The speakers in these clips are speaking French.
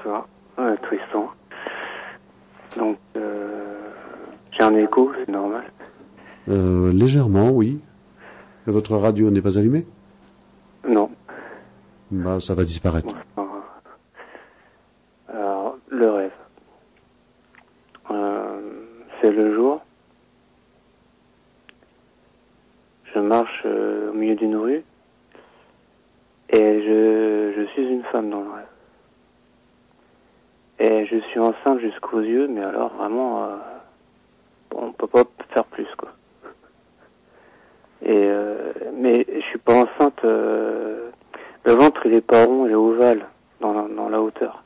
bonsoir. Tristan. Donc, j'ai un écho, c'est normal. Légèrement, oui. Et votre radio n'est pas allumée? Non. Bah, ça va disparaître. Bon, alors, le rêve. C'est le jour. Je marche au milieu d'une rue et je suis une femme dans le rêve. Et je suis enceinte jusqu'aux yeux, mais alors vraiment, on peut pas faire plus, quoi. Et mais je suis pas enceinte. Le ventre, il est pas rond, il est ovale dans la hauteur.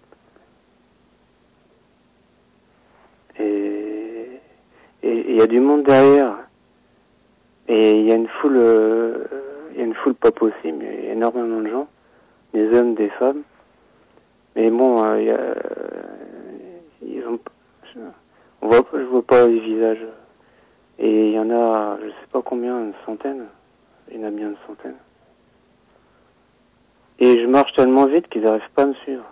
Et il y a du monde derrière. Et il y a une foule, pas possible. Il y a énormément de gens, des hommes, des femmes. Mais bon, je vois pas les visages. Et il y en a, je sais pas combien, une centaine. Il y en a bien une centaine. Et je marche tellement vite qu'ils n'arrivent pas à me suivre.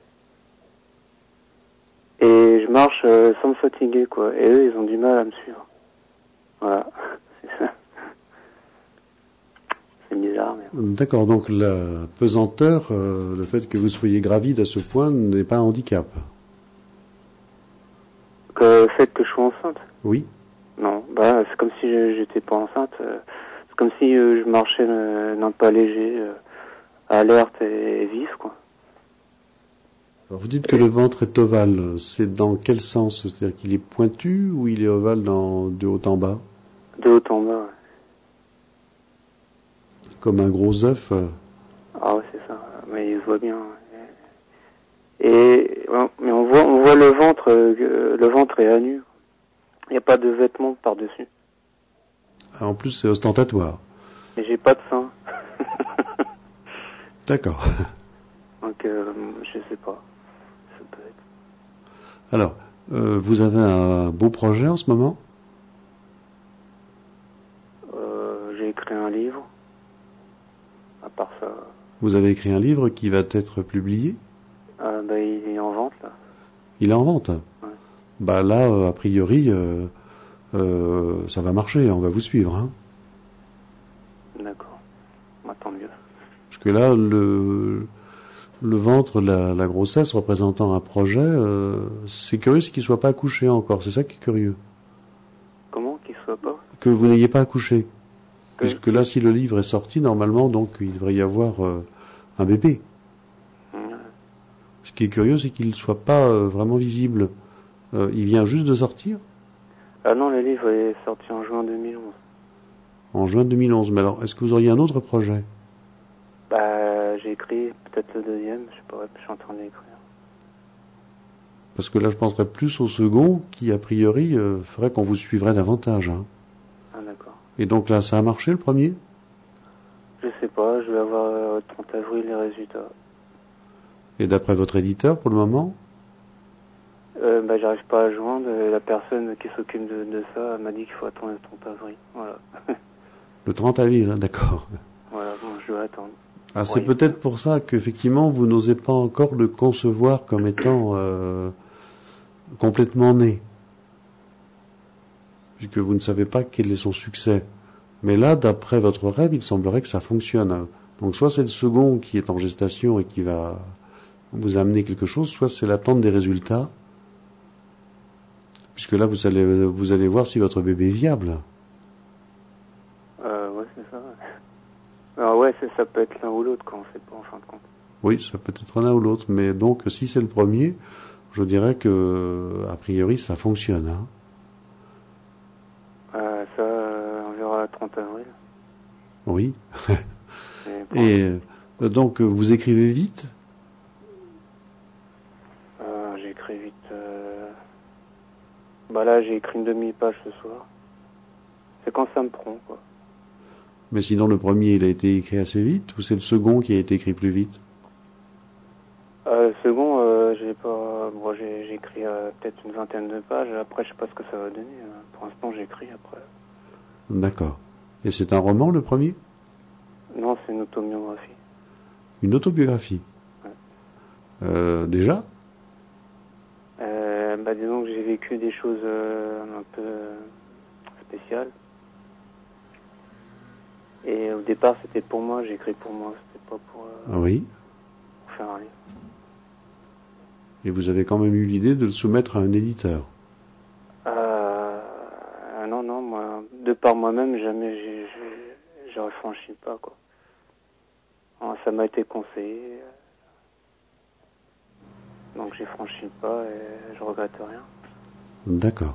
Et je marche sans me fatiguer, quoi. Et eux, ils ont du mal à me suivre. Voilà, c'est ça. C'est bizarre, mais... D'accord, donc la pesanteur, le fait que vous soyez gravide à ce point n'est pas un handicap. Le fait que je sois enceinte? Oui. Non, bah c'est comme si j'étais pas enceinte. C'est comme si je marchais d'un pas léger, alerte et vif, quoi. Alors vous dites que le ventre est ovale. C'est dans quel sens? C'est-à-dire qu'il est pointu ou il est ovale de haut en bas? De haut en bas, ouais. Comme un gros œuf. Ah ouais, c'est ça. Mais il se voit bien. Mais on voit le ventre est à nu. Il n'y a pas de vêtements par-dessus. Ah, en plus, c'est ostentatoire. Mais j'ai pas de sein. D'accord. Donc, je sais pas. Ça peut être. Alors, vous avez un beau projet en ce moment? J'ai écrit un livre. À part ça... Vous avez écrit un livre qui va être publié? Il est en vente, là. Il est en vente? Ouais. Bah là, a priori, ça va marcher, on va vous suivre. Hein. D'accord. Bah, tant mieux. Parce que là, le ventre, la grossesse représentant un projet, c'est curieux, c'est qu'il ne soit pas accouché encore. C'est ça qui est curieux. Comment qu'il soit pas? Que vous n'ayez pas accouché. Puisque là, si le livre est sorti, normalement, donc, il devrait y avoir un bébé. Ce qui est curieux, c'est qu'il ne soit pas vraiment visible. Il vient juste de sortir? Ah non, le livre est sorti en juin 2011. En juin 2011. Mais alors, est-ce que vous auriez un autre projet? J'ai écrit peut-être le deuxième, je sais pas, je suis en train d'écrire. Parce que là, je penserais plus au second, qui, a priori, ferait qu'on vous suivrait davantage. Hein. Ah d'accord. Et donc là, ça a marché, le premier? Je sais pas, je vais avoir le 30 avril les résultats. Et d'après votre éditeur, pour le moment? J'arrive pas à joindre. La personne qui s'occupe de ça m'a dit qu'il faut attendre le 30 avril. Voilà. Le 30 avril, hein, d'accord. Voilà, bon, je dois attendre. Ah, c'est peut-être pour ça qu'effectivement, vous n'osez pas encore le concevoir comme étant complètement né. Puisque vous ne savez pas quel est son succès. Mais là, d'après votre rêve, il semblerait que ça fonctionne. Donc soit c'est le second qui est en gestation et qui va vous amener quelque chose, soit c'est l'attente des résultats. Puisque là, vous allez voir si votre bébé est viable. Ouais, c'est ça. Alors ouais, ça peut être l'un ou l'autre, quand on sait pas en fin de compte. Oui, ça peut être l'un ou l'autre. Mais donc, si c'est le premier, je dirais que, a priori, ça fonctionne. Hein. Ça, on verra le 30 avril. Oui. Et donc, vous écrivez vite? J'écris vite. Là, j'ai écrit une demi-page ce soir. C'est quand ça me prend, quoi. Mais sinon, le premier, il a été écrit assez vite, ou c'est le second qui a été écrit plus vite? Le second, j'ai écrit peut-être une vingtaine de pages. Après, je sais pas ce que ça va donner. Pour l'instant, j'écris après. D'accord. Et c'est un roman, le premier? Non, c'est une autobiographie. Une autobiographie? Ouais. Déjà? Disons que j'ai vécu des choses un peu spéciales. Et au départ, c'était pour moi, j'ai écrit pour moi, c'était pas pour Oui. faire un livre. Et vous avez quand même eu l'idée de le soumettre à un éditeur? Non, moi, de par moi-même, jamais j'aurais franchi le pas, quoi. Ça m'a été conseillé, donc j'ai franchi le pas et je regrette rien. D'accord.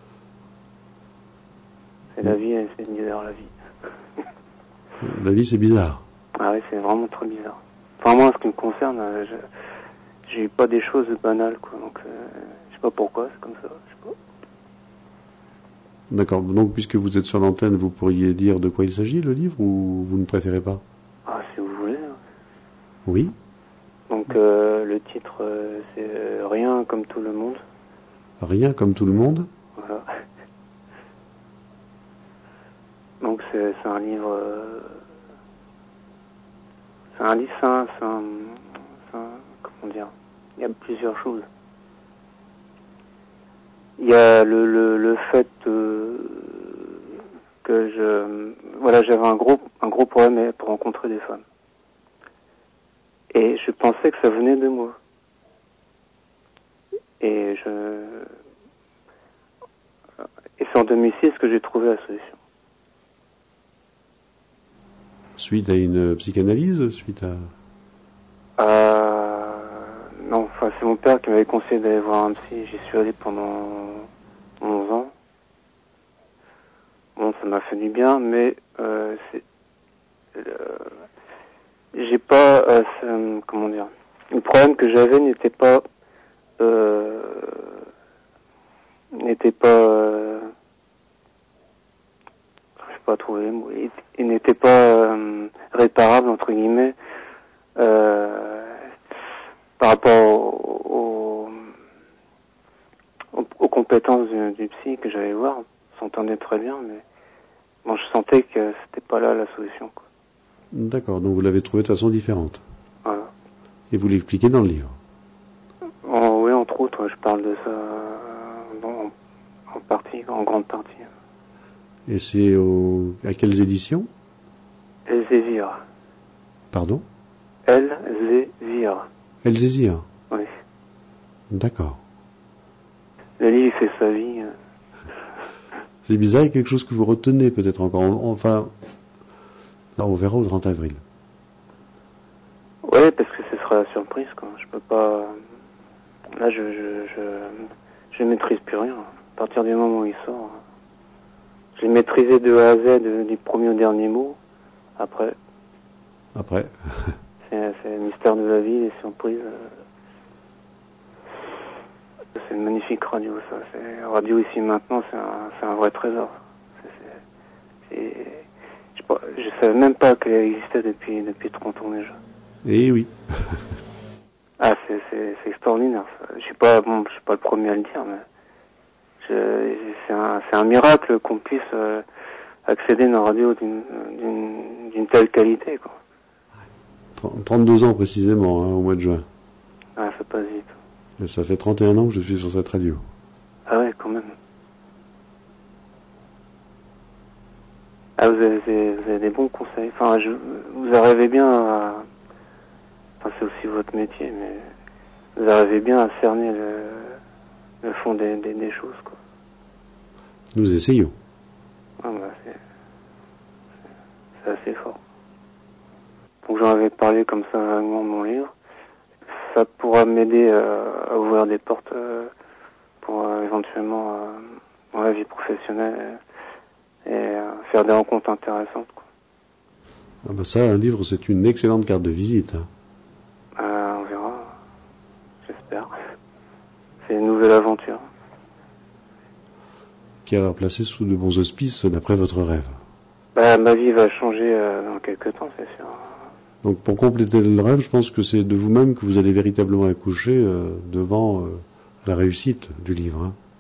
C'est la vie, c'est bizarre, la vie. La vie, c'est bizarre. Ah oui, c'est vraiment très bizarre. Enfin, moi, en ce qui me concerne, j'ai eu pas des choses banales, quoi, donc je sais pas pourquoi, c'est comme ça, je sais pas. D'accord. Donc, puisque vous êtes sur l'antenne, vous pourriez dire de quoi il s'agit, le livre, ou vous ne préférez pas? Ah, si vous voulez. Oui. Donc, le titre, c'est Rien comme tout le monde. Rien comme tout le monde. Voilà. Donc, c'est un livre... c'est un livre, comment dire? Il y a plusieurs choses. Il y a le fait que j'avais un gros problème pour rencontrer des femmes. Et je pensais que ça venait de moi. Et c'est en 2006 que j'ai trouvé la solution. Suite à une psychanalyse, Non, enfin, c'est mon père qui m'avait conseillé d'aller voir un psy. J'y suis allé pendant 11 ans. Bon, ça m'a fait du bien, mais j'ai pas, comment dire, le problème que j'avais n'était pas, je sais pas trouver les mots, il n'était pas réparable entre guillemets par rapport aux compétences du psy que j'allais voir. On s'entendait très bien, mais bon, je sentais que c'était pas là la solution, quoi. D'accord, donc vous l'avez trouvé de façon différente. Voilà. Et vous l'expliquez dans le livre. Oui, entre autres, je parle de ça en grande partie. Et c'est à quelles éditions? Elzévir. Pardon? Elzévir. Elzévir. Oui. D'accord. Le livre, c'est sa vie. C'est bizarre, il y a quelque chose que vous retenez peut-être encore. Enfin, là, on verra au 30 avril. Oui, parce que ce sera la surprise, quoi. Je peux pas... Là, je maîtrise plus rien. À partir du moment où il sort, je l'ai maîtrisé de A à Z, du premier au dernier mot. Après, c'est le mystère de la vie, les surprises. C'est une magnifique radio, ça. Radio ici maintenant, c'est un vrai trésor. Je savais même pas qu'elle existait depuis 30 ans déjà. Eh oui. Ah, c'est extraordinaire. Ça. Je suis pas le premier à le dire, mais c'est un miracle qu'on puisse accéder à une radio d'une telle qualité, quoi. 32 ans précisément, au mois de juin. Ah, ça passe vite. Et ça fait 31 ans que je suis sur cette radio. Ah ouais, quand même. Ah, vous avez des bons conseils. Enfin, vous arrivez bien à... Enfin, c'est aussi votre métier, mais vous arrivez bien à cerner le fond des choses, quoi. Nous essayons. Ah, c'est assez fort. Donc j'en avais parlé comme ça vaguement de mon livre. Ça pourra m'aider à ouvrir des portes pour éventuellement dans la vie professionnelle et faire des rencontres intéressantes, quoi. Ah bah ça, un livre, c'est une excellente carte de visite. On verra. J'espère. C'est une nouvelle aventure. Qui a l'air placé sous de bons auspices d'après votre rêve. Ma vie va changer dans quelques temps, c'est sûr. Donc pour compléter le rêve, je pense que c'est de vous-même que vous allez véritablement accoucher devant la réussite du livre.